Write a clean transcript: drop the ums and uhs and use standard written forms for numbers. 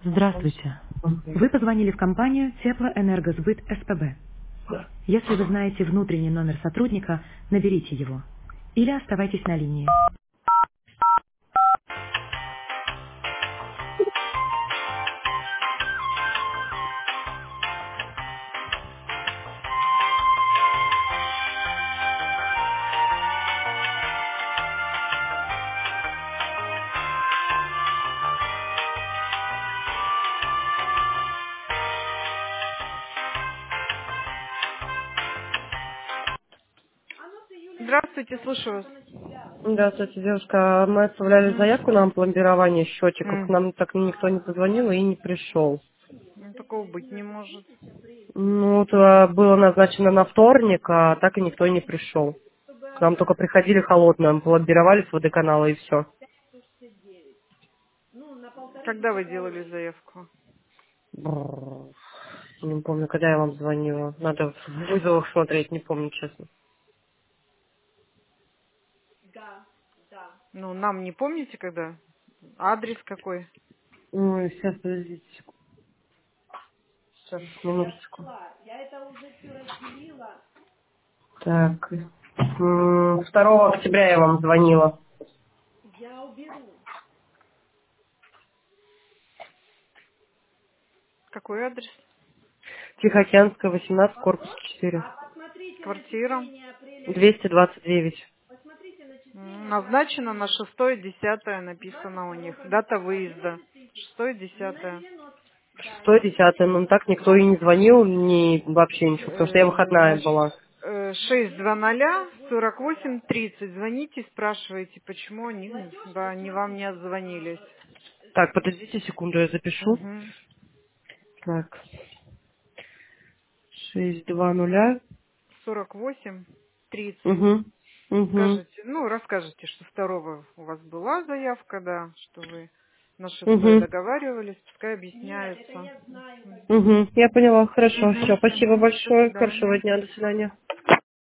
Здравствуйте. Вы позвонили в компанию Теплоэнергосбыт СПБ. Если вы знаете внутренний номер сотрудника, наберите его. Или оставайтесь на линии. Здравствуйте, слушаю вас. Здравствуйте, девушка. Мы оставляли заявку на пломбирование счетчиков. К М, нам так никто не позвонил и не пришел. ну, такого быть не может. Ну, вот, было назначено на вторник, а так и никто и не пришел. К нам только приходили холодно, пломбировали с водоканала и все. Когда вы делали заявку? Не помню, когда я вам звонила. Надо в вызовах смотреть, не помню, честно. Ну, нам не помните, когда? Адрес какой? Ой, сейчас, подождите секунду. Сейчас, минуточку. Так. 2 октября я вам звонила. Какой адрес? Тихоокеанская, 18, корпус 4. Квартира? 229. Назначено на 6-10 написано у них. Дата выезда. 6-10. 6-10. Ну так никто и не звонил, ни вообще ничего, потому что я выходная Значит, была. 620-48-30. Звоните, спрашивайте, почему они да, не вам не отзвонились. Так, подождите секунду, я запишу. Угу. Так, 620. 48-30. Угу. Угу. Скажите, ну, расскажите, что 2 у вас была заявка, да, что вы на 6 Угу. договаривались, пускай объясняются. Угу. Я поняла, хорошо. Все, спасибо Угу. До большое. Хорошего свидания. дня, до свидания.